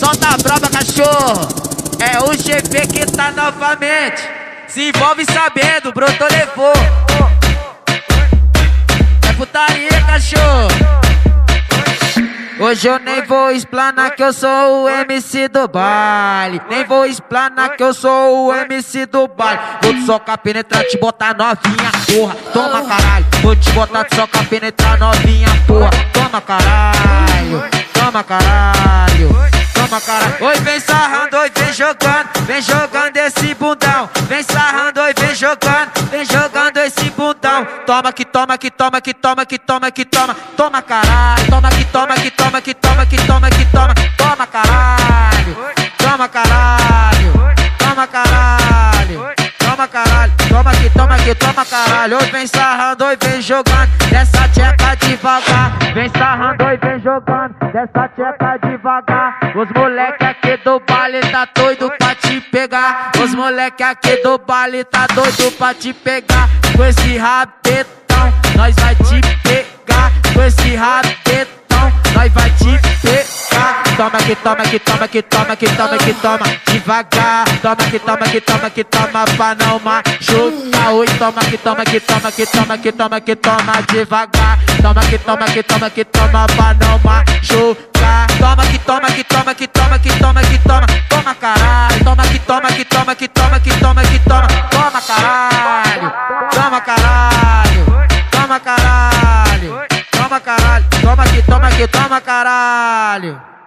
Solta a braba, cachorro. É o GP que tá novamente. Se envolve sabendo, brotou, levou. É putaria, cachorro. Hoje eu nem vou explanar que eu sou o MC do baile. Nem vou explanar que eu sou o MC do baile. Vou te socar, penetrar, te botar novinha, porra. Toma caralho. Vou te botar, te socar, penetrar novinha, porra. Toma caralho. Toma caralho. Toma caralho. Oi, vem sarrando, oi, vem jogando esse bundão. Vem sarrando, oi, vem jogando esse bundão. Toma que toma, que toma, que toma, que toma, que toma. Toma caralho. Toma que toma, que toma, que toma, que toma, que toma. Toma caralho. Toma caralho. Toma caralho. Toma caralho. Toma que toma, que toma caralho. Oi, vem sarrando, oi, vem jogando dessa tcheca devagar. Vem sarrando, oi, vem jogando dessa tcheca devagar. Os moleque aqui do baile tá doido pra te pegar. Os moleque aqui do baile tá doido pra te pegar. Com esse rabetão, nós vai te pegar. Com esse rabetão, nós vai te pegar. Toma que toma, que toma, que toma, que toma, que toma devagar. Toma que toma, que toma, que toma pra não machucar. Oi, toma que toma, que toma, que toma, que toma, que toma devagar. Toma que toma, que toma, que toma pra não machucar. Toma que toma, que toma, que toma, que toma, que toma. Toma caralho. Toma que toma, que toma, que toma, que toma, que toma. Toma caralho. Toma caralho. Toma caralho. Toma caralho. Toma que toma, que toma caralho.